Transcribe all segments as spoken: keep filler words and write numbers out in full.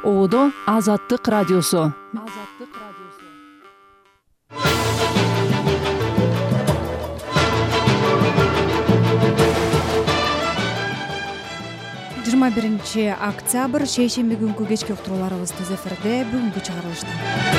Оодо Азаттык радиосу. жыйырма биринчи октябрь шейшемби күнкү кечки уктурууларыбыз Түз эфирде бүгүнкү чыгарылышта.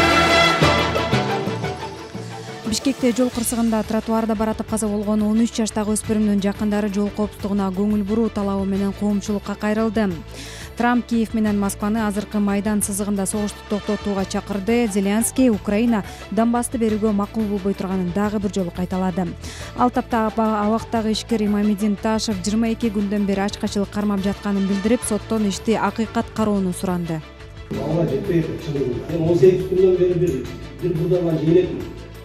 Бишкекте жол кырсыгында тротуарда баратып каза болгон он үч жаштагы өспүрүмдүн жакындары жол коопсуздугуна көңүл буруу талабы менен коомчулукка кайрылды. Трамп Киев менен Москваны азыркы майдан сызыгында согушту токтотууга чакырды. Зеленский Украина Донбассты берүүгө макул болбой турганын дагы бир жолу кайталады. Ал тапта абактагы ишкер Имамидин Ташев жыйырма эки күндөн бери ачкачылык кармап жатканын билдирип, соттон ишти акыйкат кароону суранды. Ага жетпей чыгып, мен он сегиз күндөн бери бир бир бурдаган жыйнекмин.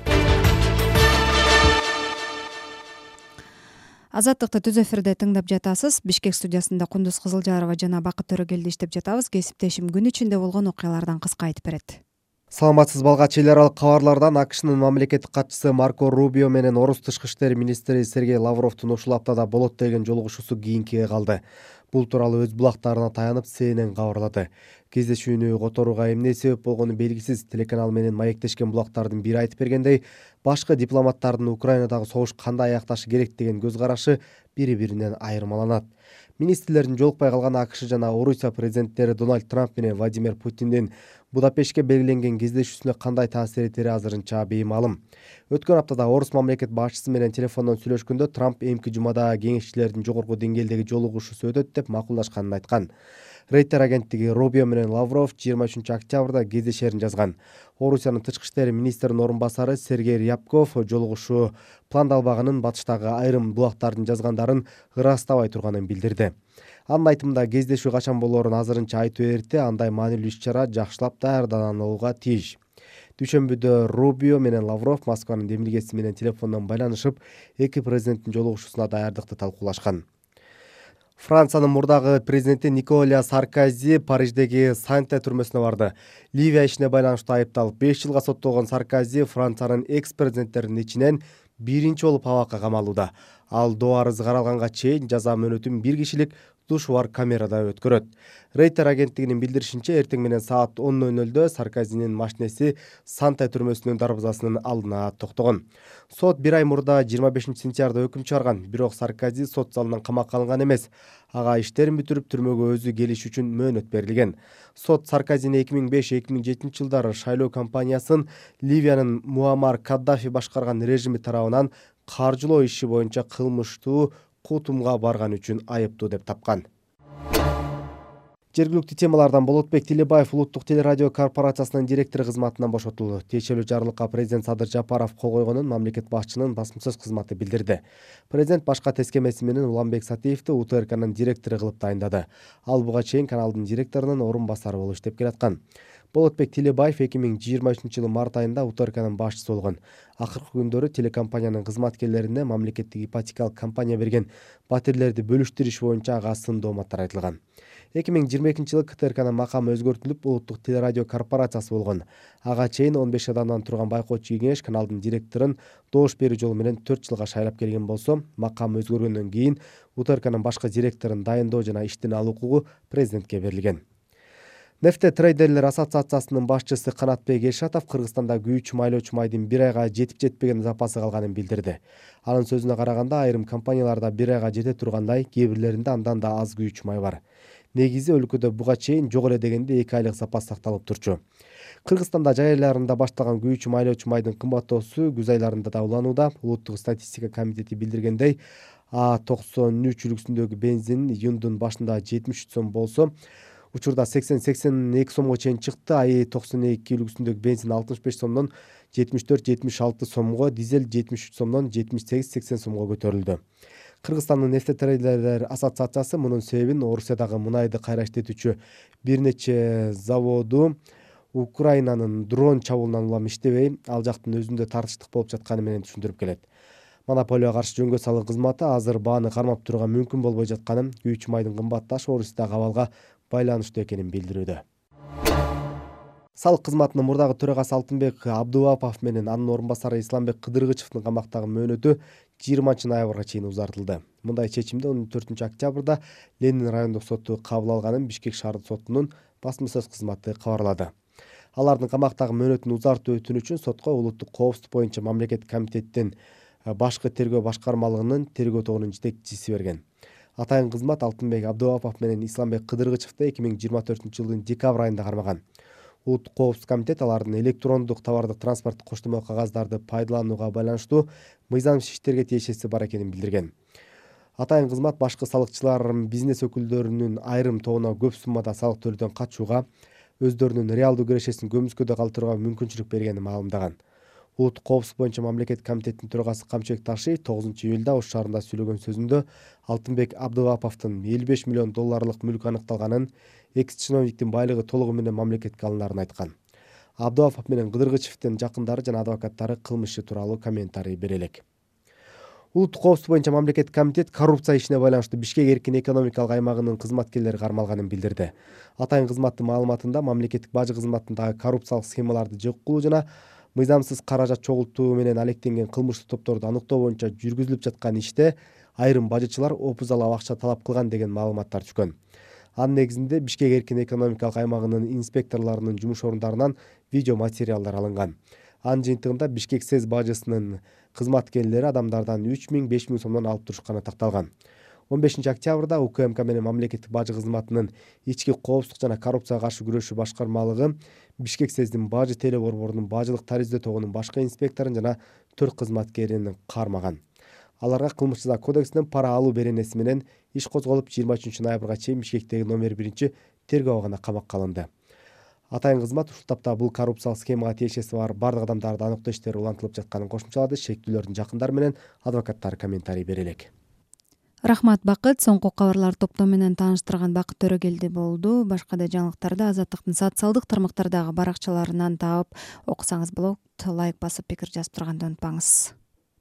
Азаттыкты Түз эфирде тыңдап жатасыз. Бишкек студиясында Кундуз Кызылжарова жана Бакыт Төрөгелди иштеп жатабыз. Кесиптешим күн ичинде болгон окуялардан кыска айтып берет. Саламатсыз балга, эл аралык кабарлардан АКШнын мамлекеттик катчысы Марко Рубио менен Орус тышкы иштер министри Сергей Лавровдун ушул аптада болот деген жолугушуусу кийинкиге калды. Бул тууралуу өз булактарына таянып Си Эн Эн кабарлады. Кездешүүнү которууга эмне себеп болгону белгисиз. Телеканал менен маектешкен булактардын бири айтып бергендей, башкы дипломаттардын Украинадагы согуш кандай аякташы керек деген көз карашы бири-биринен айырмаланат. Министрлердин жолукпай калган АКШ жана Орусия президенттери Дональд Трамп менен Владимир Путиндин Будапештке белгиленген кездешүүсүнө кандай таасир этери азырынча беймалым. Өткөн аптада Орус мамлекет башчысы менен телефондон сүйлөшкөндө Трамп эмки жумада кеңешчилердин жогорку деңгээлдеги жолугушуусу өтөт деп макулдашканын айткан. Рейтер агенттиги Рубио менен Лавров жыйырма үчүнчү октябрда кездешерин жазган. Орусиянын тышкы иштер министринин орун басары Сергей Рябков жолугушуу пландалбаганын, батыштагы айрым булактардын жазгандарын ырастабай турганын билдирди. Анын айтымында кездешүү качан болоорун азырынча айтуу эрте, андай маанилүү иш-чара жакшылап даярданууга тийиш. Дүйшөмбүдө Рубио менен Лавров Москванын демилгеси менен телефондон байланышып, эки президенттин жолугушуусуна даярдыкты талкуулашкан. Франциянын мурдагы президенти Николя Саркози Париждеги Санте түрмөсүнө барды. Ливия ишине байланыштуу айыпталып беш жылга соттолгон Саркози Франциянын экс-президенттеринин ичинен биринчи болуп абакка камалууда. Ал доо арызы каралганга чейин жаза мөөнөтүн бир кишилик душвар камерада өткөрөт. Рейтер агенттигинин билдиришинче, эртең менен саат он ноль нольдо Саркозинин машинеси Санте түрмөсүнүн дарбазасынын алдына токтогон. Сот бир ай мурда жыйырма бешинчи сентябрда өкүм чыгарган, бирок Саркози сот залынан камакка алынган эмес. Ага иштерин бүтүрүп түрмөгө өзү келиш үчүн мөөнөт берилген. Сот Саркозини эки миң беш эки миң жетинчи жылдары шайлоо кампаниясын Ливиянын Муаммар Каддафи башкарган режими тарабынан каржылоо иши боюнча кылмыштуу кутумга барган үчүн айыптуу деп тапкан. Жергиликтүү темалардан Болотбек Тилебаев Улуттук телерадио корпорациясынын директору кызматынан бошотулду. Тиешелүү жарлыкка президент Садыр Жапаров кол койгонун мамлекет башчынын басма сөз кызматы билдирди. Президент башка тескемеси менен Уланбек Сатиевди У Т Р Кнын директору кылып дайындады. Ал буга чейин каналдын директорунун орун басары болуп иштеп келаткан. Болотбек Тилебаев эки миң жыйырма үчүнчү жылы март айында У Т Р Кнын башчысы болгон. Акыркы күндөрү телекомпаниянын кызматкерлерине мамлекеттик ипотекалык компания берген батирлерди бөлүштүрүш боюнча ага сындуу мааттар айтылган. эки миң жыйырма экинчи жылы К Т Р Кнын макамы өзгөртүлүп, Улуттук телерадио корпорациясы болгон. Ага чейин он беш адамдан турган байкоочу кеңеш каналдын директорун добуш берүү жолу менен төрт жылга шайлап келген болсо, макам өзгөргөндөн кийин У Т Р Кнын башкы директорун дайындоо жана иштен алуу укугу президентке берилген. Нефте трейдерлер ассоциациясынын башчысы Канатбек Элшатов Кыргызстанда күйүүчү майлоочу майдын бир айга жетип жетпеген запасы калганын билдирди. Анын сөзүнө караганда, айрым компанияларда бир айга жете тургандай, кээ бирлеринде андан да аз күйүүчү май бар. Негизи өлкөдө буга чейин жок эле дегенде эки айлык запас сакталып турчу. Кыргызстанда жай айларында башталган күйүүчү майлоочу майдын кымбаттоосу күз айларында да уланууда. Улуттук статистика комитети билдиргендей, А токсон үч үлгүсүндөгү бензин июндун башында жетимиш үч сом болсо, учурда сексен сексен эки сомго чейин чыкты. АИ токсон эки үлгүсүндөгү бензин алтымыш беш сомдон жетимиш төрт жетимиш алты сомго, дизель жетимиш үч сомдон жетимиш сегиз сексен сомго көтөрүлдү. Кыргызстандын нефте трейдерлер ассоциациясы мунун себебин Орусиядагы мунайды кайра иштетүүчү бир нече заводу Украинанын дрон чабуулунан улам иштебей, ал жактын өзүндө тартыштык болуп жатканы менен түшүндүрүп келет. Монополияга каршы жөнгө салуу кызматы азыр бааны кармап турууга мүмкүн болбой жатканын, күйүүчү майдын кымбатташы Орусиядагы абалга байланыштуу экенин билдирүүдө. Салык кызматынын мурдагы төрагасы Алтынбек Абдубапов менен анын орун басары Исламбек Кыдыргычевдин камактагы мөөнөтү жыйырманчы ноябрга чейин узартылды. Мындай чечимди он төртүнчү октябрда Ленин райондук соту кабыл алганын Бишкек шаардык сотунун басма сөз кызматы кабарлады. Алардын камактагы мөөнөтүн узартуу өтүнү үчүн сотко улуттук коопсуздук боюнча мамлекеттик комитеттин башкы тергөө башкармалыгынын тергөө тобунун жетекчиси берген. Атайын кызмат Алтынбек Абдывапов менен Исламбек Кыдыргычевди эки миң жыйырма төртүнчү жылдын декабрь айында кармаган. Улуттук коопсуздук комитет алардын электрондук товардык транспорттук коштомо кагаздарды пайдаланууга байланыштуу мыйзамсыз иштерге тиешеси бар экенин билдирген. Атайын кызмат башкы салыкчылар бизнес өкүлдөрүнүн айрым тобуна көп суммада салык төлөөдөн качууга, өздөрүнүн реалдуу кирешесин көмүскөдө калтырууга мүмкүнчүлүк бергенин маалымдаган. Улуттук коопсуздук боюнча мамлекеттик комитеттин төрагасы Камчыбек Ташиев тогузунчу июлда Ош шаарында сүйлөгөн сөзүндө Алтынбек Абдываповдун элүү беш миллион долларлык мүлкү аныкталганын, экс чиновниктин байлыгы толугу менен мамлекетке алынаарын айткан. Абдывапов менен Кыдыргычевдин жакындары жана адвокаттары кылмыш иши тууралуу комментарий бере элек. Улуттук коопсуздук боюнча мамлекеттик комитет коррупция ишине байланыштуу Бишкек эркин экономикалык аймагынын кызматкерлери кармалганын билдирди. Атайын кызматтын маалыматында мамлекеттик бажы кызматындагы коррупциялык схемаларды жок кылуу жана мыйзамсыз каражат чогултуу менен алектенген кылмыштык топторду аныктоо боюнча жүргүзүлүп жаткан иште айрым бажычылар опузалап акча талап кылган деген маалыматтар түшкөн. Анын негизинде Бишкек эркин экономикалык аймагынын инспекторлорунун жумуш орундарынан видео материалдар алынган. Анын жыйынтыгында Бишкек СЭС бажысынын кызматкерлери адамдардан үч миң беш миң сомдон алып турушканы такталган. он бешинчи октябрда УКМК менен мамлекеттик бажы кызматынын ички коопсуздук жана коррупцияга каршы күрөшүү башкармалыгы Бишкек СЭСдин бажы теле борборунун бажылык таризде тобунун башкы инспекторун жана төрт кызматкерин кармаган. Аларга кылмыш жаза кодексинин пара алуу беренеси менен иш козголуп, жыйырма үчүнчү ноябрга чейин Бишкектеги номер биринчи тергөө абагына камакка алынды. Атайын кызмат ушул тапта бул коррупциялык схемага тиешеси бар бардык адамдарды аныктоо иштери улантылып жатканын кошумчалады. Шектүүлөрдүн жакындары менен адвокаттары комментарий бере элек. Рахмат Бакыт. Соңку кабарлар топтому менен тааныштырган Бакыт Төрөгелди болду. Башка да жаңылыктарды Азаттыктын социалдык тармактардагы баракчаларынан таап окусаңыз болот. Лайк басып пикир жазып турганды унутпаңыз.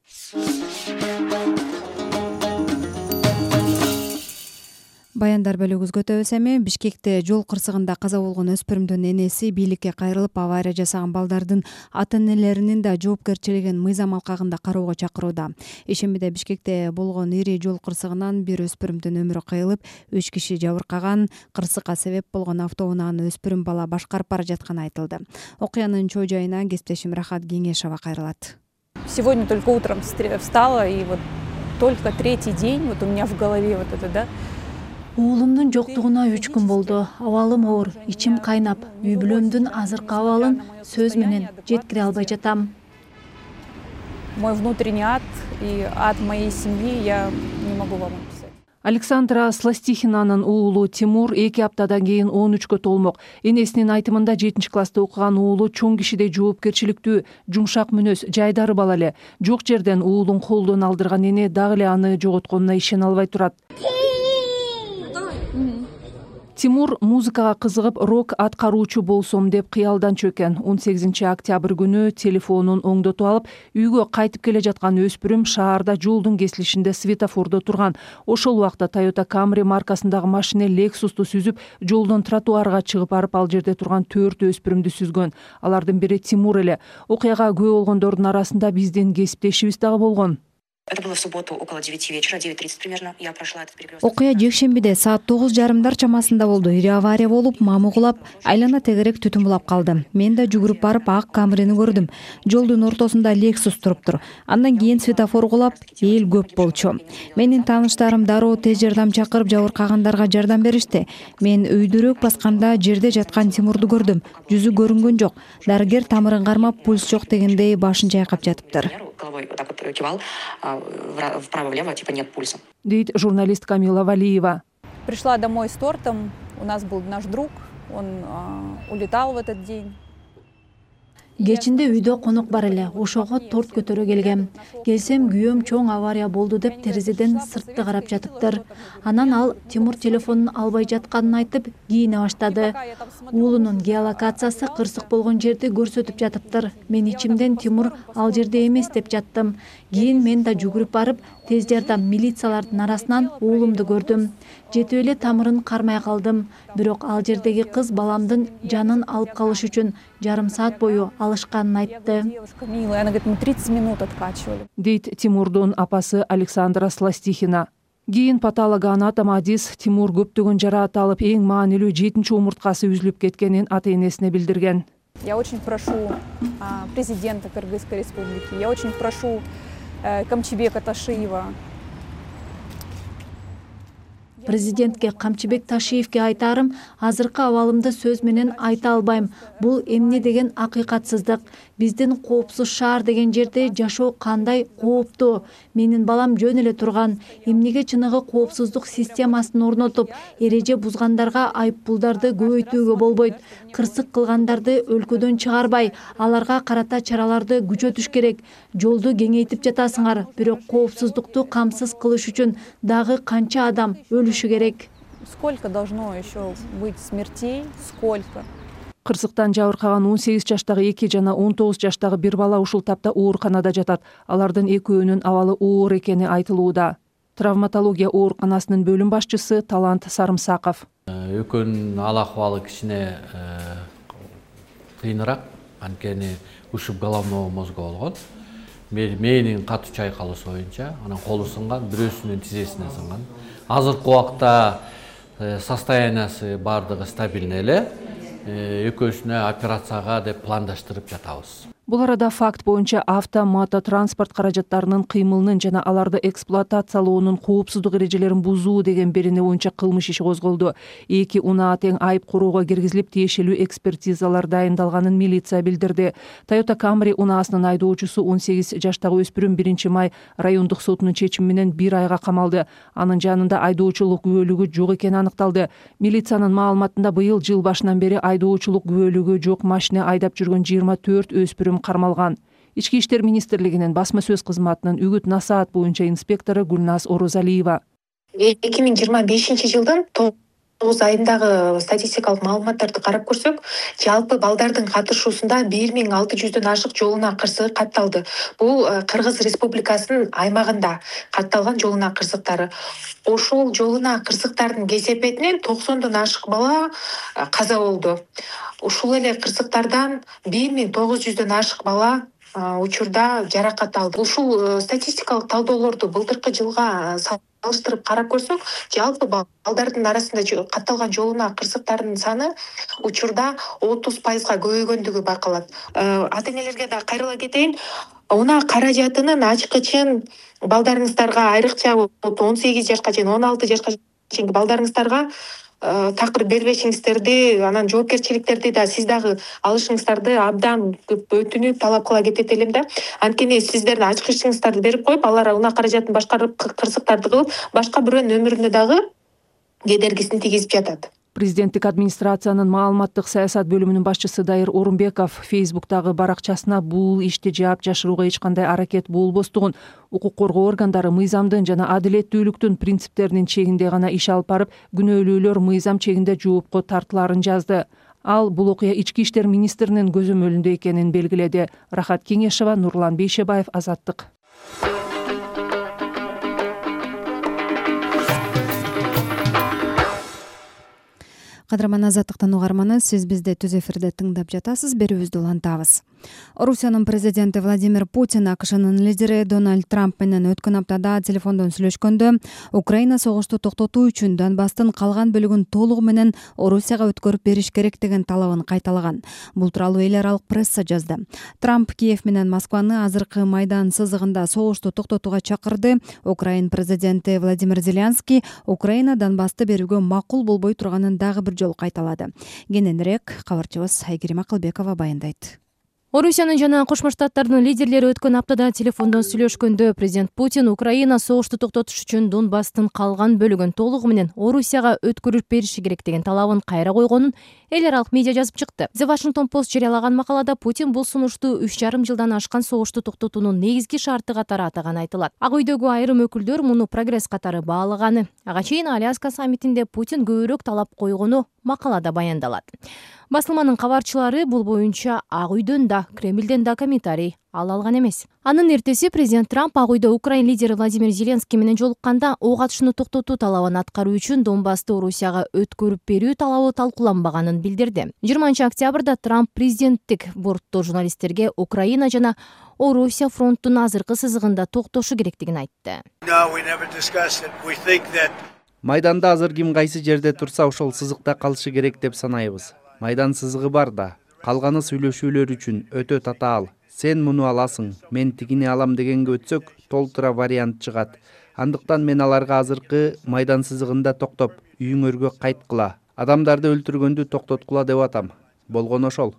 Баяндар бөлүгүбүзгө өтөбүз эми. Бишкекте жол кырсыгында каза болгон өспүрүмдүн энеси бийликке кайрылып, авария жасаган балдардын ата-энелеринин да жоопкерчилигин мыйзам алкагында кароого чакырууда. Ишембиде Бишкекте болгон ири жол кырсыгынан бир өспүрүмдүн өмүрү кыйылып, үч киши жабыркаган. Кырсыкка себеп болгон автоунааны өспүрүм бала башкарып бара жатканы айтылды. Окуянын чоо жайына кесиптешим Рахат Кеңешова кайрылат. Сегодня только утром встала, и вот только третий день вот у меня в голове вот это, да. Уулумдун жоктугуна үч күн болду. Абалым оор, ичим кайнап, үй бүлөмдүн азыркы абалын сөз менен жеткире албай жатам. Мой внутренний ад и ад моей семьи я не могу вам описать. Александра Сластихинанын уулу Тимур эки аптадан кийин он үчкө толмок. Энесинин айтымында жетинчи класста окуган уулу чоң кишидей жоопкерчиликтүү, жумшак мүнөз, жайдары бала эле. Жок жерден уулун колдон алдырган эне дагы эле аны жоготконуна ишене албай турат. Тимур музыкага кызыгып, рок аткаруучу болсом деп кыялдан чөккен. он сегизинчи октябрь күнү телефонун оңдотуп алып, үйгө кайтып келе жаткан өспүрүм шаарда жолдун кесилишинде светофордо турган. Ошол убакта Toyota Camry маркасындагы машина Lexus'ту сүзүп, жолдон тротуарга чыгып барып, ал жерде турган төрт өспүрүмдү сүзгөн. Алардын бири Тимур эле. Окуяга күбө болгондордун арасында биздин кесиптешибиз дагы болгон. Это было в субботу около девяти вечера, девять тридцать примерно. Я прошла этот перекресток. Окуя жекшембиде саат тогуз жарымдар чамасында болду. Ири авария болуп, мамы кулап, айлана тегерек түтүн булап калды. Мен да жүгүрүп барып ак Камрини көрдүм. Жолдун ортосунда Lexus туруптур. Андан кийин светофор кулап, эл көп болчу. Менин тааныштарым дароо тез жардам чакырып, жабыркагандарга жардам беришти. Мен өйдөрөөк басканда жерде жаткан Тимурду көрдүм. Жүзү көрүнгөн жок. Дарыгер тамырын кармап, пульс жок дегендей башын чайкап жатыптыр. Головой вот так вот кивал вправо-влево, типа нет пульса. Дейт журналист Камила Валиева. Пришла домой с тортом. У нас был наш друг. Он а, улетал в этот день. Кечинде үйдө конок бар эле. Ошого торт көтөрө келгем. Келсем күйөөм чоң авария болду деп терезеден сыртты карап жатыптыр. Анан ал Тимур телефонун албай жатканын айтып, кийине баштады. Уулунун геолокациясы кырсык болгон жерди көрсөтүп жатыптыр. Мен ичимден Тимур ал жерде эмес деп жаттым. Кийин мен да жүгүрүп барып, тез жардам милициялардын арасынан уулумду көрдүм. Жетип эле тамырын кармай калдым. Бирок ал жердеги кыз баламдын жанын алып калыш үчүн жарым саат бою алышканын айтты. Она говорит, мы тридцать минут откачивали. Дейт Тимурдун апасы Александра Сластихина. Кийин патологоанатом Адис Тимур көптөгөн жараат алып эң маанилүү жетинчи умурткасы үзүлүп кеткенин ата-энесине билдирген. Я очень прошу а, президента Кыргызской республики, я очень прошу а, Камчыбека Ташиева. Президентке Камчыбек Ташиевке айтарым, азыркы абалымды сөз менен айта албайм. Бул эмне деген акыйкатсыздык. Биздин коопсуз шаар деген жерде жашоо кандай кооптуу. Менин балам жөн эле турган. Эмнеге чыныгы коопсуздук системасын орнотуп, эреже бузгандарга айыппулдарды көбөйтүүгө болбойт. Кырсык кылгандарды өлкөдөн чыгарбай, аларга карата чараларды күчөтүш керек. Жолду кеңейтип жатасыңар, бирок коопсуздукту камсыз кылыш үчүн дагы канча адам өлүшү керек. Сколько должно еще быть смертей? Сколько? Кырсыктан жабыркаган он сегиз жаштагы эки жана он тогуз жаштагы бир бала ушул тапта ооруканада жатат. Алардын экөөнүн абалы оор экени айтылууда. Травматология ооруканасынын бөлүм башчысы Талант Сарымсаков. Экөөнүн ал акыбалы кичине кыйыныраак, анткени ушуп головного мозга болгон. Мээнин катуу чайкалышы боюнча, анан колу сынган, бирөөсүнүн тизесине сынган. Азыркы убакта состояниясы бардыгы стабильный эле. Экөөсүнө операцияга деп пландаштырып жатабыз. Бул арада факт боюнча авто мототранспорт каражаттарынын кыймылынын жана аларды эксплуатациялоонун коопсуздук эрежелерин бузуу деген берене боюнча кылмыш иши козголду. Эки унаа тең айып короого киргизилип, тиешелүү экспертизалар дайындалганын милиция билдирди. Toyota Camry унаасынын айдоочусу он сегиз жаштагы өспүрүм биринчи май райондук сотунун чечими менен бир айга камалды. Анын жанында айдоочулук күбөлүгү жок экени аныкталды. Милициянын маалыматында быйыл жыл башынан бери айдоочулук күбөлүгү жок машина айдап жүргөн жыйырма төрт өспүрүм кармалган. Ички иштер министрлигинин басма сөз кызматынын үгүт насаат боюнча инспектору Гүлназ Орозалиева. эки миң жыйырма бешинчи жылдын тогуз айындагы статистикалык маалыматтарды карап көрсөк, жалпы балдардын катышуусунда бир миң алты жүздөн ашык жол унаа кырсыгы катталды. Бул Кыргыз Республикасынын аймагында катталган жол унаа кырсыктары. Ошол жол унаа кырсыктардын кесепетинен токсондон ашык бала каза болду. Ушул эле кырсыктардан бир миң тогуз жүздөн ашык бала учурда жаракат алды. Ушул статистикалык талдоолорду былтыркы жылга салыштырып карап көрсөк, жалпы балдардын арасында катталган жол унаа кырсыктарынын саны учурда отуз пайызга көбөйгөндүгү байкалат. Ата-энелерге да кайрыла кетейин. Унаа каражатынын ачкычын балдарыңыздарга, айрыкча он сегиз жашка чейин, он алты жашка чейинки балдарыңыздарга такыр бербешиңиздерди, анан жоопкерчиликтерди да сиз дагы алышыңыздарды абдан көп өтүнүп талап кыла кетет элем да. Анткени сиздердин ачкычыңыздарды берип коюп, алар унаа каражатын башкарып, кырсыктарды кылып, башка бирөөнүн өмүрүнө дагы кедергисин тийгизип жатат. Президенттик администрациянын маалыматтык саясат бөлүмүнүн башчысы Дайыр Орунбеков Фейсбуктагы баракчасына бул ишти жаап жашырууга эч кандай аракет болбостугун, укук коргоо органдары мыйзамдын жана адилеттүүлүктүн принциптеринин чегинде гана иш алып барып, күнөөлүүлөр мыйзам чегинде жоопко тартыларын жазды. Ал бул окуя ички иштер министринин көзөмөлүндө экенин белгиледи. Рахат Кеңешева, Нурлан Бейшебаев, Азаттык. Кадырман Азаттыктан угарманы, сиз бизди түз эфирде тыңдап жатасыз, берүүбүздү улантабыз. Орусиянын президенти Владимир Путин АКШнын лидери Дональд Трамп менен өткөн аптада телефондон сүйлөшкөндө Украина согушту токтотуу үчүн Донбасстын калган бөлүгүн толугу менен Орусияга өткөрүп бериш керек деген талабын кайталаган. Бул тууралуу эл аралык пресса жазды. Трамп Киев менен Москваны азыркы майдан сызыгында согушту токтотууга чакырды. Украин президенти Владимир Зеленский Украина Донбассты берүүгө макул болбой турганын дагы бир жолу кайталады. Кененирээк кабарчыбыз Айгерим Акылбекова баяндайт. Орусиянын жана Кошмо Штаттардын лидерлери өткөн аптада телефондон сүйлөшкөндө президент Путин Украина согушту токтотуш үчүн Донбасстын калган бөлүгүн толугу менен Орусияга өткөрүп бериши керек деген талабын кайра койгонун эл аралык медиа жазып чыкты. The Washington Post жарыялаган макалада Путин бул сунушту үч жарым жылдан ашкан согушту токтотуунун негизги шарты катары атаганы айтылат. Ак үйдөгү айрым өкүлдөр муну прогресс катары баалаганы. Ага чейин Аляска саммитинде Путин көбүрөөк талап койгону макалада баяндалат. Басылманын кабарчылары бул боюнча Ак үйдөн да, Кремлден да комментарий ала алган эмес. Анын эртеси президент Трамп Ак үйдө Украина лидери Владимир Зеленский менен жолукканда ок атышууну токтотуу талабын аткаруу үчүн Донбассты Орусияга өткөрүп берүү талабы талкууланбаганын билдирди. жыйырманчы октябрда Трамп президенттик бортто журналисттерге Украина жана Орусия фронттун азыркы сызыгында токтошу керектигин айтты. Майданда азыр ким кайсы жерде турса ошол сызыкта калышы керек деп санайбыз. Майдан сызыгы бар да, калганы сүйлөшүүлөр үчүн өтө татаал. Сен муну аласың, мен тигини алам дегенге өтсөк, толтура вариант чыгат. Андыктан мен аларга азыркы майдан сызыгында токтоп, үйүңөргө кайткыла, адамдарды өлтүргөндү токтоткула деп атам. Болгону ошол.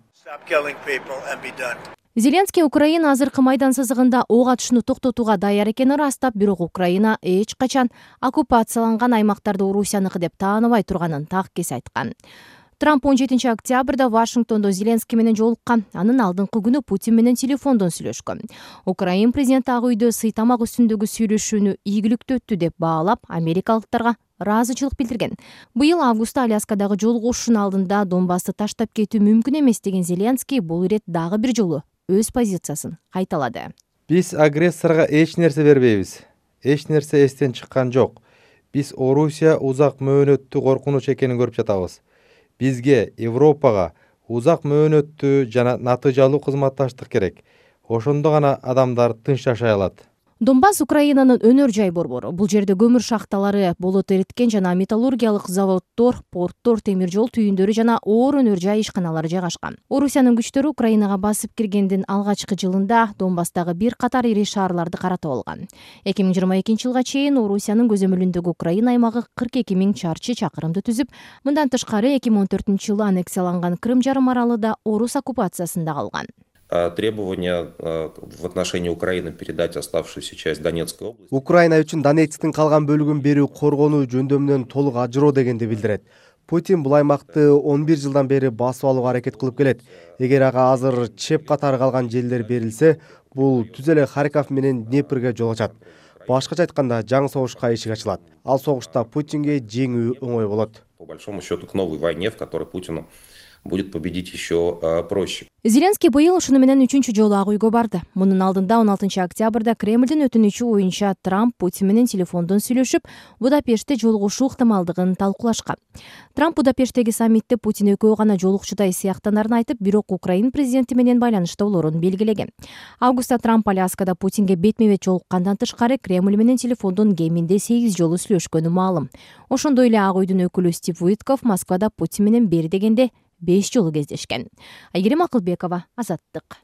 Зеленский Украина азыркы майдан сызыгында ок атышууну токтотууга даяр экенин ырастап, бирок Украина эч качан оккупацияланган аймактарды Орусияныкы деп тааныбай турганын таккес айткан. Трамп он жетинчи октябрда Вашингтондо Зеленский менен жолуккан. Анын алдыңкы күнү Путин менен телефондон сүйлөшкөн. Украин президенти Ак үйдө сый тамак үстүндөгү сүйлөшүүнү ийгиликтүү өттү деп баалап, америкалыктарга ыраазычылык билдирген. Быйыл августта Аляскадагы жолугушуунун алдында Донбассты таштап кетүү мүмкүн эмес деген Зеленский бул ирет дагы бир жолу өз позициясын кайталады. Биз агрессорго эч нерсе бербейбиз. Эч нерсе эстен чыккан жок. Биз Орусия узак мөөнөттүү коркунуч экенин көрүп жатабыз. Бизге, Европага узак мөөнөттүү жана натыйжалуу кызматташтык керек. Ошондо гана адамдар тынч жашай алат. Донбасс Украинанын өнөр жай борбору. Бул жерде көмүр шахталары, болот эриткен жана металлургиялык заводдор, порттор, темир жол түйүндөрү жана оор өнөр жай ишканалары жайгашкан. Орусиянын күчтөрү Украинага басып киргендин алгачкы жылында Донбасстагы бир катар ири шаарларды каратып алган. эки миң жыйырма экинчи жылга чейин Орусиянын көзөмөлүндөгү Украина аймагы кырк эки миң чарчы чакырымды түзүп, мындан тышкары эки миң он төртүнчү жылы аннексияланган Крым жарым аралы да орус оккупациясында калган. Требования в отношении Украины передать оставшуюся часть Донецкой области. Украина үчүн Донецктин калган бөлүгүн берүү коргонуу жөндөмүнөн толук ажыроо дегенди билдирет. Путин бул аймакты он бир жылдан бери басып алууга аракет кылып келет. Эгер ага азыр чеп катары калган жерлер берилсе, бул түз эле Харьков менен Днепроге жол ачат. Башкача айтканда, жаңы согушка эшик ачылат. Ал согушта Путинге жеңүү оңой болот. По большому счету к новой войне, в которой Путину будет победить еще uh, проще. Зеленский быйыл ушуну менен үчүнчү жолу Ак үйгө барды. Мунун алдында он алтынчы октябрда Кремлдин өтүнүчү боюнча Трамп Путин менен телефондон сүйлөшүп, Будапештте жолугушуу ыктымалдыгын талкуулашкан. Трамп Будапешттеги саммитте Путин экөө гана жолукчудай сыяктанарын айтып, бирок Украин президенти менен байланышта болорун белгилеген. Августта Трамп Аляскада Путинге бетме-бет жолуккандан тышкары Кремль менен телефондон кеминде сегиз жолу сүйлөшкөнү маалым. Ошондой эле Ак үйдүн өкүлү Стив Уитков Москвада Путин менен бери дегенде беш жолу кездешкен. Айгерим Акылбекова, Азаттык.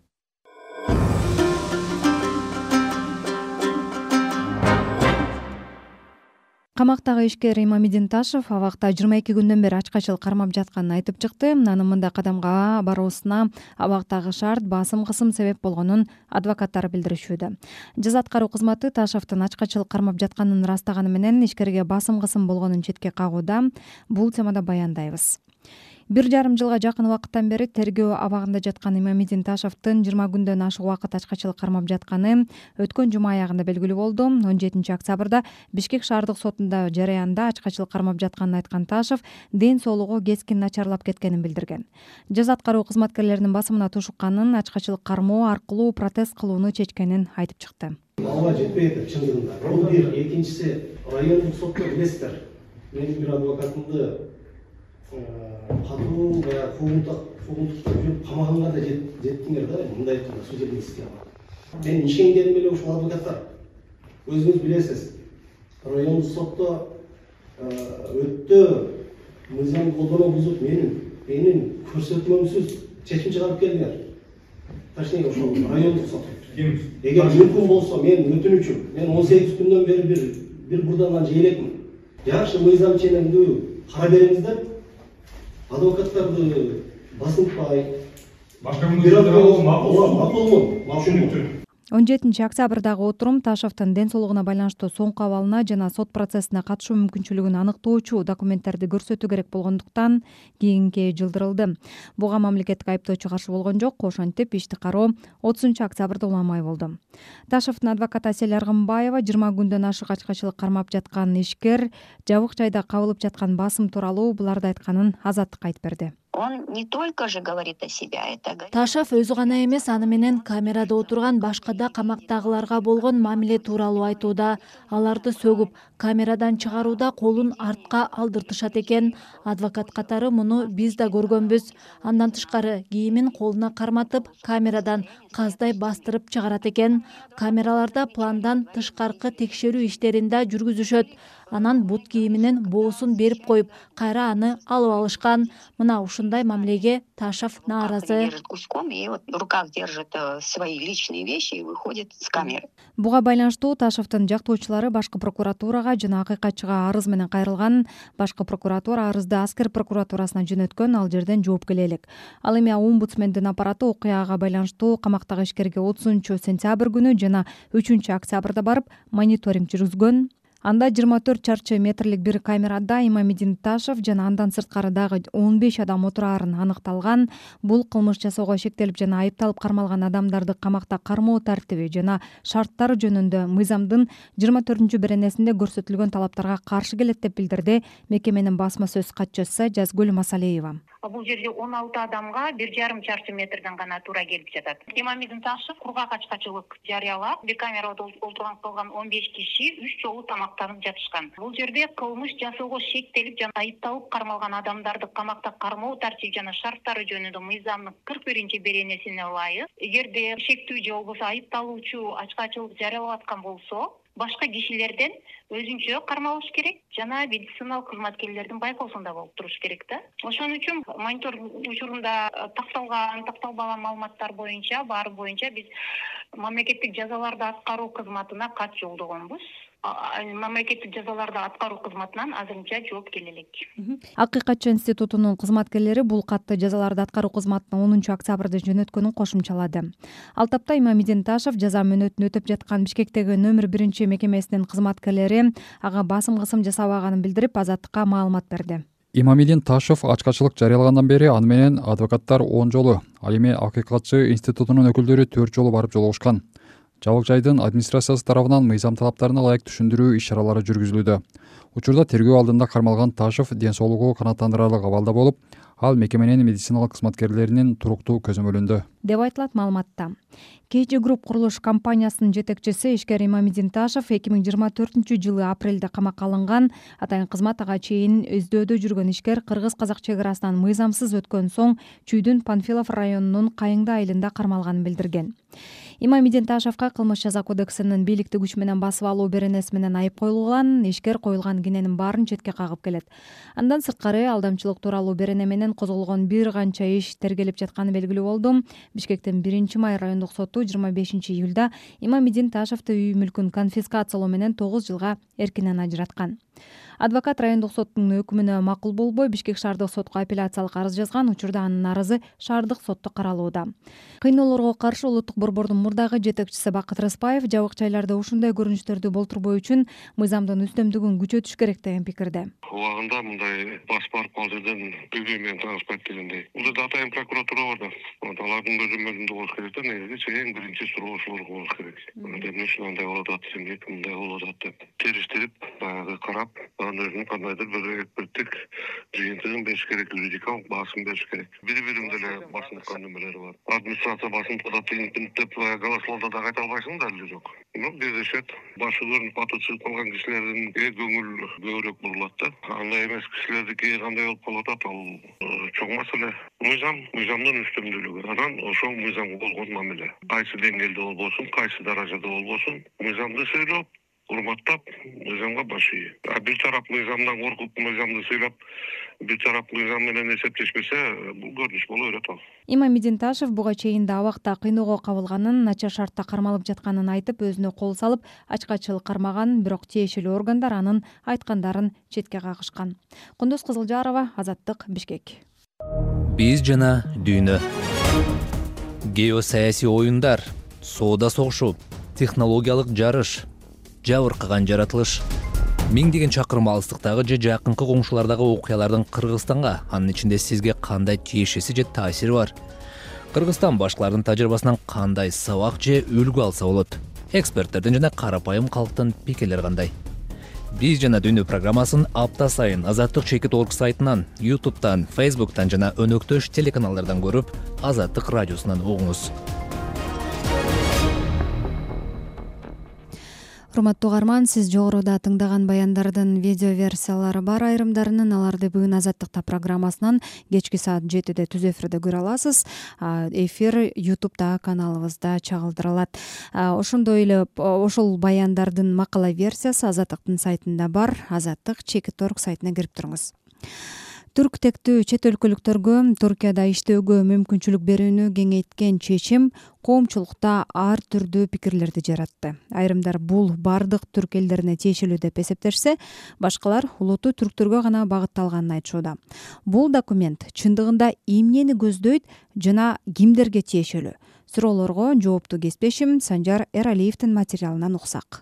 Камактагы ишкер Имамидин Ташев абакта жыйырма эки күндөн бери ачкачылык кармап жатканын айтып чыкты. Анын мындай кадамга баруусуна абактагы шарт, басым кысым себеп болгонун адвокаттары билдиришүүдө. Жаза аткаруу кызматы Ташевдин ачкачылык кармап жатканын ырастаганы менен ишкерге басым кысым болгонун четке кагууда. Бул темада баяндайбыз. Бир жарым жылга жакын убакыттан бери тергөө абагында жаткан Имамидин Ташевдин жыйырма күндөн ашык убакыт ачкачылык кармап жатканы өткөн жума аягында белгилүү болду. он жетинчи октябрда Бишкек шаардык сотунда жараянда ачкачылык кармап жатканын айткан Ташев ден соолугу кескин начарлап кеткенин билдирген. Жаза аткаруу кызматкерлеринин басымына тушукканын, ачкачылык кармоо аркылуу протест кылууну чечкенин айтып чыкты. Алга жетпей атат чындыгында. Бул бир, экинчиси райондук сотто билесиздер. Менин бир адвокатымды катуу баягы куугунтуктап жүрүп камаганга да жеттиңер да, мындай айтканда судебный система. Мен ишенгеним эле ушул адвокаттар. Өзүңүз билесиз, райондук сотто өтө мыйзам колдонуу бузуп менин менин көрсөтмөмсүз чечим чыгарып келдиңер. Точнее, ошол райондук сот. Эгер мүмкүн болсо мен өтүнүчүм, мен он сегиз күндөн бери бир бир бурдандан жейлекмин. Жакшы мыйзам ченемдүү кара бериңиздер. Адвокаттарды басынтпай, он жетинчи октябрдагы отурум Ташевдин ден соолугуна байланыштуу соңку абалына жана сот процессине катышуу мүмкүнчүлүгүн аныктоочу документтерди көрсөтүү керек болгондуктан кийинге жылдырылды. Буга мамлекеттик айыптоочу каршы болгон жок, ошентип ишти кароо отузунчу октябрда уламай болду. Ташевдин адвокаты Асель Аргымбаева жыйырма күндөн ашык ачкачылык кармап жаткан ишкер жабык жайда кабылып жаткан басым тууралуу буларды айтканын Азаттыкка айтып берди. Он не только же говорит о себе, это Ташев өзү гана эмес, аны менен камерада отурган башка да камактагыларга болгон мамиле тууралуу айтууда. Аларды сөгүп, камерадан чыгарууда колун артка алдыртышат экен. Адвокат катары муну биз да көргөнбүз. Андан тышкары кийимин колуна карматып, камерадан каздай бастырып чыгарат экен. Камераларда пландан тышкаркы текшерүү иштерин да жүргүзүшөт. Анан бут кийиминин боосун берип коюп, кайра аны алып алышкан. Мына ушундай мамилеге Ташев нааразы. Буга байланыштуу Ташевдин жактоочулары башкы прокуратурага жана акыйкатчыга арыз менен кайрылган. Башкы прокуратура арызды аскер прокуратурасына жөнөткөн, ал жерден жооп келе элек. Ал эми омбудсмендин аппараты окуяга байланыштуу камактагы ишкерге отузунчу сентябрь күнү жана үчүнчү октябрда барып мониторинг жүргүзгөн. Анда жыйырма төрт чарчы метрлик бир камерада Имамидин Ташев жана андан сырткары дагы он беш адам отурарын аныкталган. Бул кылмыш жасоого шектелип жана айыпталып кармалган адамдарды камакта кармоо тартиби жана шарттары жөнүндө мыйзамдын жыйырма төртүнчү беренесинде көрсөтүлгөн талаптарга каршы келет деп билдирди мекеменин басма сөз катчысы Жазгүл Масалеева. Бул жерде он алты адамга бир жарым чарчы метрден гана туура келип жатат. Имамидин Ташев кургак ачкачылык жарыялап, бир камерада отурган калган он беш киши үч жолу тамактанып жатышкан. Бул жерде кылмыш жасоого шектелип жана айыпталып кармалган адамдарды камакта кармоо тартиби жана шарттары жөнүндө мыйзамдын кырк биринчи беренесине ылайык, эгерде шектүү же болбосо айыпталуучу ачкачылык жарыялап аткан болсо, башка кишилерден өзүнчө кармалыш керек жана медициналык кызматкерлердин байкоосунда болуп туруш керек да. Ошон үчүн мониторинг учурунда такталган, такталбаган маалыматтар боюнча, баары боюнча биз мамлекеттик жазаларды аткаруу кызматына кат жолдогонбуз. Мамлекеттик жазаларды аткаруу кызматынан азырынча жооп келе элек. Акыйкатчы институтунун кызматкерлери бул катты жазаларды аткаруу кызматына онунчу октябрда жөнөткөнүн кошумчалады. Ал тапта Имамидин Ташев жаза мөөнөтүн өтөп жаткан Бишкектеги номер биринчи мекемесинин кызматкерлери ага басым кысым жасабаганын билдирип, Азаттыкка маалымат берди. Имамидин Ташев ачкачылык жарыялагандан бери аны менен адвокаттар он жолу, ал эми акыйкатчы институтунун өкүлдөрү төрт жолу барып жолугушкан. Жабык жайдын администрациясы тарабынан мыйзам талаптарына ылайык түшүндүрүү иш-чаралары жүргүзүлүүдө. Учурда тергөө алдында кармалган Ташев ден соолугу канааттандырарлык абалда болуп, ал мекеменин медициналык кызматкерлеринин туруктуу көзөмөлүндө деп айтылат маалыматта. Кежи групп курулуш компаниясынын жетекчиси ишкер Имамидин Ташев эки миң жыйырма төртүнчү жылы апрелде камакка алынган. Атайын кызмат ага чейин өздөөдө жүргөн ишкер кыргыз-казак чек арасынан мыйзамсыз өткөн соң Чүйдүн Панфилов районунун Кайыңды айылында кармалганын билдирген. Имамидин Ташевка кылмыш жаза кодексинин бийликти күч менен басып алуу беренеси менен айып коюлган. Ишкер коюлган кененин баарын четке кагып келет. Андан сырткары алдамчылык тууралуу берене менен козголгон бир канча иш тергелип жатканы белгилүү болду. Бишкектин биринчи май райондук соту жыйырма бешинчи июлда Имамидин Ташевди үй мүлкүн конфискациялоо менен тогуз жылга эркинен ажыраткан. Адвокат райондук соттун өкүмүнө макул болбой Бишкек шаардык сотко апелляциялык арыз жазган. Учурда анын арызы шаардык сотто каралууда. Кыйноолорго каршы улуттук борбордун мурдагы жетекчиси Бакыт Рыспаев жабык жайларда ушундай көрүнүштөрдү болтурбоо үчүн мыйзамдын үстөмдүгүн күчөтүш керек деген пикирде. Убагында мындай бас барып ал жерден бүгүн менен таанышпайт дегендей. Бул жерде атайын прокуратура бар да. Алардын көзөмөлүндө болуш керек да, негизи эң биринчи суроо ошолор болуш керек. Эмне үчүн андай болуп атат, эмне мындай болуп атат деп териштирип, баягы карап, анын өзүнүн кандайдыр бир эксперттик жыйынтыгын бериш керек, юридикалык баасын бериш керек. Бири-бириң деле басынткан нөмөлөрү бар. Администрация басынып атат деп голословдо да кайта албайсың да, эле жок. Ну, безешет. Башы көрүнүп аты чыгып калган кишилердин көңүл көбүрөөк бурулат да. Андай эмес кишилердики кандай болуп калып атат, ал чоң маселе. Мыйзам, мыйзамдын үстөмдүүлүгү. Анан ошол мыйзамга болгон мамиле. Кайсы деңгээлде болбосун, кайсы даражада болбосун, мыйзамды сыйлап, урматтап, мыйзамга баш ийүү. А бир тарап мыйзамдан коркуп, мыйзамды сыйлап, бир тарап мыйзам менен эсептешпесе, бул көрүнүш боло берет ал. Имамидин Ташев буга чейин да абакта кыйноого кабылганын, начар шартта кармалып жатканын айтып, өзүнө кол салып, ачкачылык кармаган, бирок тиешелүү органдар анын айткандарын четке кагышкан. Кундуз Кызылжарова, Азаттык, Бишкек. Биз жана дүйнө. Геосаясий оюндар, соода согушу, технологиялык жарыш, жабыркаган жаратылыш. Миңдеген чакырым алыстыктагы же жакынкы коңшулардагы окуялардын Кыргызстанга, анын ичинде сизге кандай тиешеси же таасири бар? Кыргызстан башкалардын тажрыйбасынан кандай сабак же үлгү алса болот? Эксперттердин жана карапайым калктын пикирлери кандай? Биз жана Дүйнө программасын апта сайын Азаттык чекит точка орг сайтынан, ютубтан, фейсбуктан жана өнөктөш телеканалдардан көрүп, Азаттык радиосунан угуңуз. Урматтуу угарман, сиз жогоруда тыңдаган баяндардын видео версиялары бар, айрымдарынын аларды бүгүн Азаттыкта программасынан кечки саат жетиде түз эфирде көрө аласыз. Эфир ютубта каналыбызда чагылдырылат. Ошондой эле ошол баяндардын макала версиясы Азаттыктын сайтында бар. Азаттык чекит точка орг сайтына кирип туруңуз. Түрк тектүү чет өлкөлүктөргө Туркияда иштөөгө мүмкүнчүлүк берүүнү кеңейткен чечим коомчулукта ар түрдүү пикирлерди жаратты. Айрымдар бул бардык түрк элдерине тиешелүү деп эсептешсе, башкалар улуттуу түрктөргө гана багытталганын айтышууда. Бул документ чындыгында эмнени көздөйт жана кимдерге тиешелүү? Суроолорго жоопту кеспешим Санжар Эралиевдин материалынан уксак.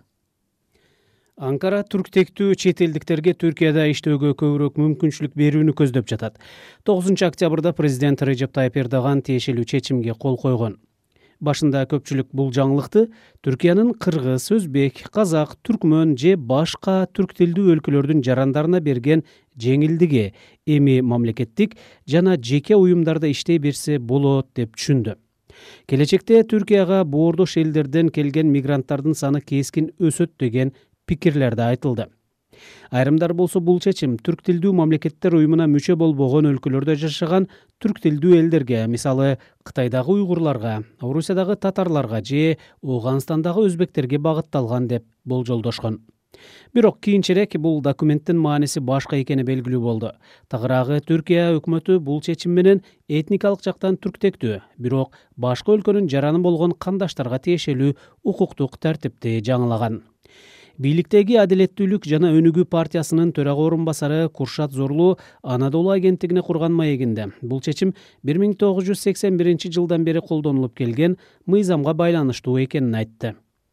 Анкара түрк тектүү чет элдиктерге Түркияда иштөөгө көбүрөөк мүмкүнчүлүк берүүнү көздөп жатат. тогузунчу октябрда президент Режеп Тайып Эрдоган тиешелүү чечимге кол койгон. Башында көпчүлүк бул жаңылыкты Түркиянын кыргыз, өзбек, казак, түркмөн же башка түрк тилдүү өлкөлөрдүн жарандарына берген жеңилдиги эми мамлекеттик жана жеке уюмдарда иштей берсе болот деп түшүндү. Келечекте Түркияга боордош элдерден келген мигранттардын саны кескин өсөт деген пикирлерде айтылды. Айрымдар болсо бул чечим түрк тилдүү мамлекеттер уюмуна мүчө болбогон өлкөлөрдө жашаган түрк тилдүү элдерге, мисалы Кытайдагы уйгурларга, Орусиядагы татарларга же Ооганстандагы өзбектерге багытталган деп болжолдошкон. Бирок кийинчерээк бул документтин мааниси башка экени белгилүү болду. Тагыраагы Түркия өкмөтү бул чечим менен этникалык жактан түрк тектүү, бирок башка өлкөнүн жараны болгон кандаштарга тиешелүү укуктук тартипти жаңылаган. Бийликтеги Адилеттүүлүк жана Өнүгүү партиясынын төрага орун басары Куршат Зорлу Анадолу агенттигине курган маегинде бул чечим бир миң тогуз жүз сексен биринчи жылдан бери колдонулуп келген мыйзамга байланыштуу экенин айтты.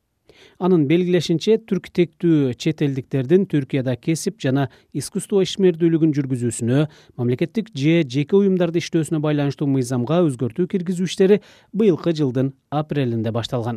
Анын белгилешинче, түрк тектүү чет элдиктердин Түркияда кесип жана искусство ишмердүүлүгүн жүргүзүүсүнө, мамлекеттик же жеке уюмдарда иштөөсүнө байланыштуу мыйзамга өзгөртүү киргизүү иштери быйылкы жылдын апрелинде башталган.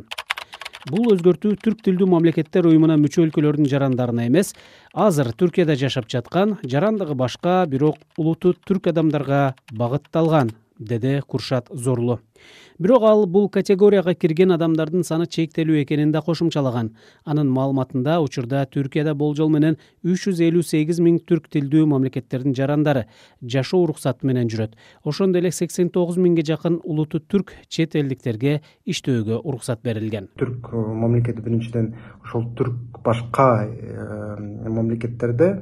Бул өзгөртүү түрк тилдүү мамлекеттер уюмуна мүчө өлкөлөрдүн жарандарына эмес, азыр Түркияда жашап жаткан, жарандыгы башка, бирок улуту түрк адамдарга багытталган, деди Куршат Зорлу. Бирок ал бул категорияга кирген адамдардын саны чектелүү экенин да кошумчалаган. Анын маалыматында учурда Түркияда болжол менен үч жүз элүү сегиз миң түрк тилдүү мамлекеттердин жарандары жашоо уруксаты менен жүрөт. Ошондой эле сексен тогуз миңге жакын улуту түрк чет элдиктерге иштөөгө уруксат берилген. Түрк мамлекети биринчиден ошол түрк башка мамлекеттерде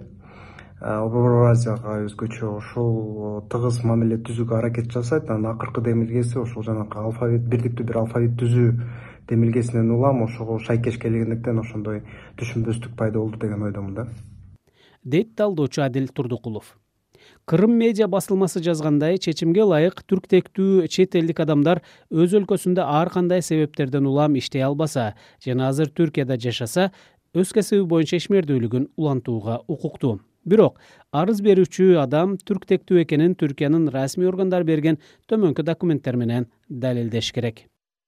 Орто Азияга өзгөчө ошол тыгыз мамиле түзүүгө аракет жасайт. Анан акыркы демилгеси ошол жанагы алфавит, бирдиктүү бир алфавит түзүү демилгесинен улам ошого шайкеш келгендиктен ошондой түшүнбөстүк пайда болду деген ойдомун да. Дейт талдоочу Адил Турдукулов. Кырым медиа басылмасы жазгандай, чечимге ылайык түрк тектүү чет элдик адамдар өз өлкөсүндө ар кандай себептерден улам иштей албаса жана азыр Түркияда жашаса, өз кесиби боюнча ишмердүүлүгүн улантууга укуктуу. Бирок арыз берүүчү адам түрк тектүү экенин Түркиянын расмий органдары берген төмөнкү документтер менен далилдеш керек.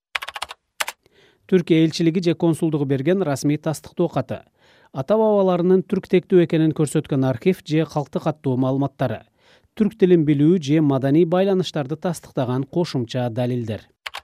Түркия элчилиги же консулдугу берген расмий тастыктоо каты, ата бабаларынын түрк тектүү экенин көрсөткөн архив же калкты каттуу маалыматтары, түрк тилин билүү же маданий байланыштарды тастыктаган кошумча далилдер.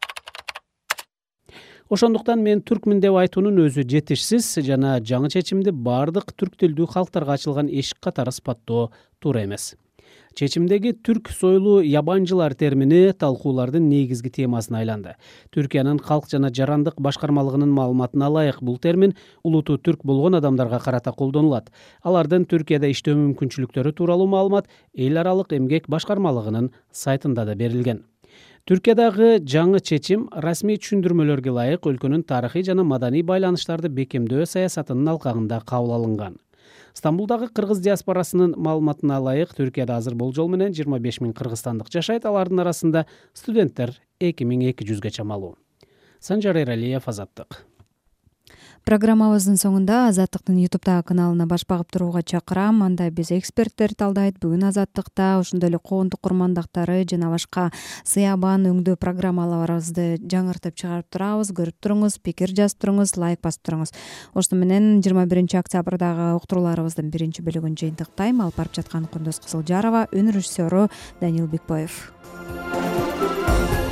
Ошондуктан мен түркмүн деп айтуунун өзү жетишсиз жана жаңы чечимди бардык түрк тилдүү калктарга ачылган эшик катары сыпаттоо туура эмес. Чечимдеги түрк сойлуу ябанчылар термини талкуулардын негизги темасына айланды. Түркиянын калк жана жарандык башкармалыгынын маалыматына ылайык бул термин улуту түрк болгон адамдарга карата колдонулат. Алардын Түркияда иштөө мүмкүнчүлүктөрү тууралуу маалымат эл аралык эмгек башкармалыгынын сайтында да берилген. Түркиядагы жаңы чечим расмий түшүндүрмөлөргө ылайык өлкөнүн тарыхый жана маданий байланыштарды бекемдөө саясатынын алкагында кабыл алынган. Стамбулдагы кыргыз диаспорасынын маалыматына ылайык, Түркияда азыр болжол менен жыйырма беш миң кыргызстандык жашайт, алардын арасында студенттер эки миң эки жүзгө чамалуу. Санжар Эралиев, Азаттык. Программабыздын соңунда Азаттыктын ютубтагы каналына баш багып турууга чакырам. Анда биз эксперттер талдайт. Бүгүн Азаттыкта ошондой эле коомдук курмандактары жана башка сыябан өңдөө программаларыбызды жаңыртып чыгарып турабыз. Көрүп туруңуз, пикир жазып туруңуз, лайк басып туруңуз. Ошону менен жыйырма биринчи октябрдагы уктурууларыбыздын биринчи бөлүгүн жыйынтыктайм. Алып барып жаткан Кундуз Кызылжарова, үн режиссеру Данил Бекбоев.